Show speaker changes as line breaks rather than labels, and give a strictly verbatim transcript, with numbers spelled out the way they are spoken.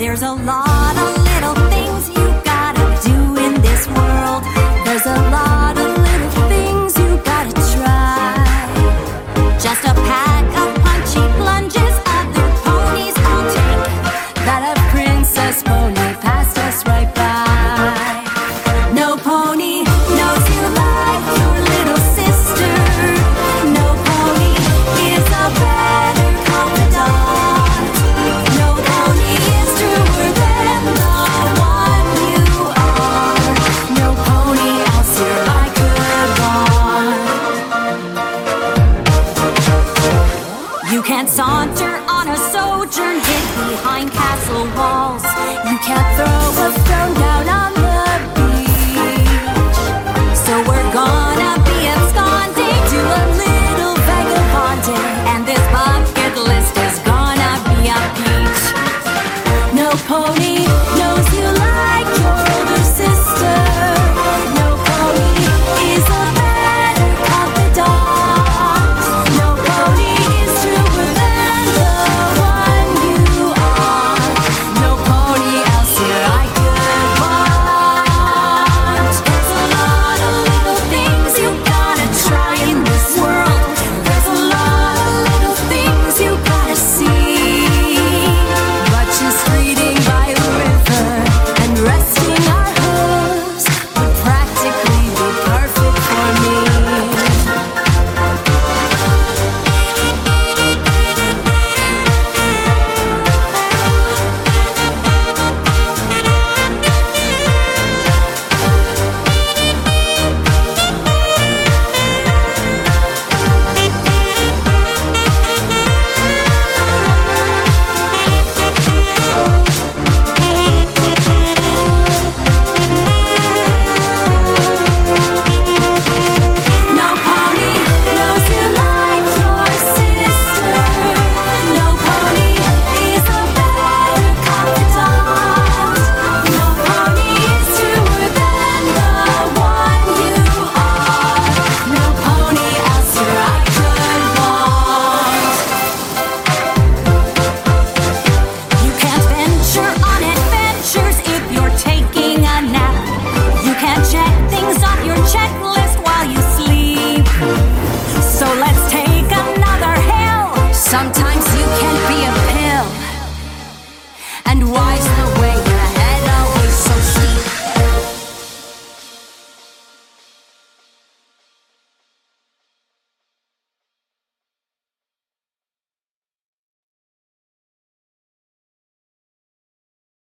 There's a lot of little things you gotta do in this world. There's a lot of little things you gotta try. Just a pack of punchy plunges, other ponies I'll take. That a princess pony passed us right by. No pony knows you like your little sister. No pony is a better confidant. No pony is truer than the one you are. No pony else here I could want. You can't saunter